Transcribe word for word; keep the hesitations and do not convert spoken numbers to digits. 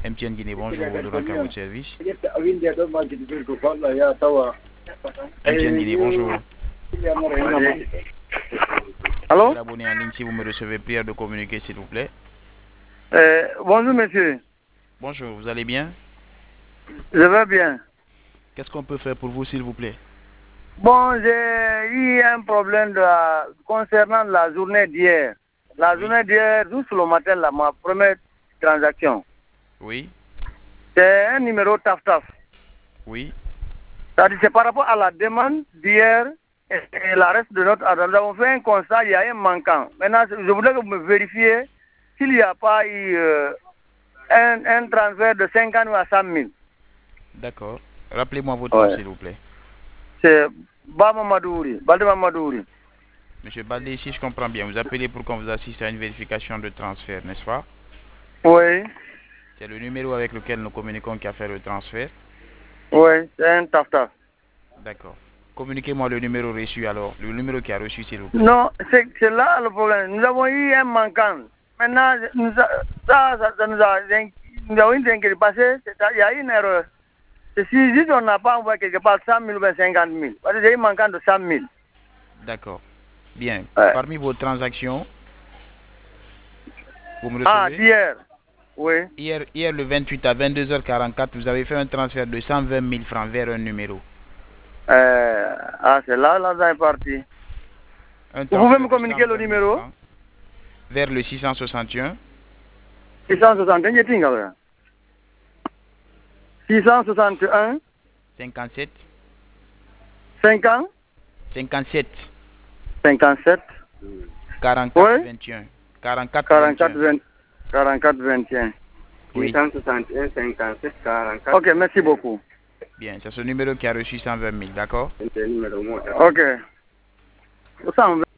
M T N Guinée, bonjour, Doranka, à votre service. M T N Guinée, bonjour. Allô? Abonné en ligne si vous me recevez, prière de communiquer s'il vous plaît. Euh, bonjour monsieur, Bonjour, vous allez bien? je vais bien. Qu'est-ce qu'on peut faire pour vous s'il vous plaît? Bon, j'ai eu un problème de la- concernant la journée d'hier. La Oui. journée d'hier, juste le matin, là, ma première transaction. Oui, C'est un numéro taf taf. oui, C'est-à-dire c'est par rapport à la demande d'hier et, et la reste de notre adresse. Nous avons fait un constat, il y a un manquant. Maintenant, je voudrais que vous me vérifiez s'il n'y a pas eu euh, un, un transfert de cinquante ou à cent mille. d'accord. Rappelez-moi votre nom Ouais. s'il vous plaît. C'est Bama Madouri, Balde Madouri. Monsieur Baldé, si je comprends bien, vous appelez pour qu'on vous assiste à une vérification de transfert, n'est-ce pas? Oui, C'est le numéro avec lequel nous communiquons qui a fait le transfert. oui, c'est un taf taf. D'accord. Communiquez-moi le numéro reçu alors, le numéro qui a reçu s'il vous plaît. Non, c'est c'est là le problème. Nous avons eu un manquant. Maintenant, nous a- ça, ça, ça nous a inqui- nous avons une inquiétude parce que c'est- il y a une erreur. C'est si juste on n'a pas envoyé quelque part cent mille ou cinquante mille. Parce que j'ai un manquant de cent mille. D'accord. Bien. Ouais. Parmi vos transactions, vous me Ah, recevez? d'hier. Oui. Hier, hier, le vingt-huit à vingt-deux heures quarante-quatre, vous avez fait un transfert de cent vingt mille francs vers un numéro. Euh, ah, c'est là, l'argent est parti. Un Vous pouvez transfert me de communiquer le cent vingt mille numéro? francs vers le six cent soixante et un six cent soixante et un, j'ai dit, là. six cent soixante et un, cinquante-sept cinquante, cinquante-sept cinquante-sept, quarante-quatre oui, vingt et un quarante-quatre vingt et quarante-quatre, un. vingt, quarante-quatre, vingt et un. Oui. six cent soixante et un, cinquante-sept, quarante-quatre. Ok, merci beaucoup. Bien, c'est ce numéro qui a reçu cent vingt mille, d'accord? Ok. Vous savez,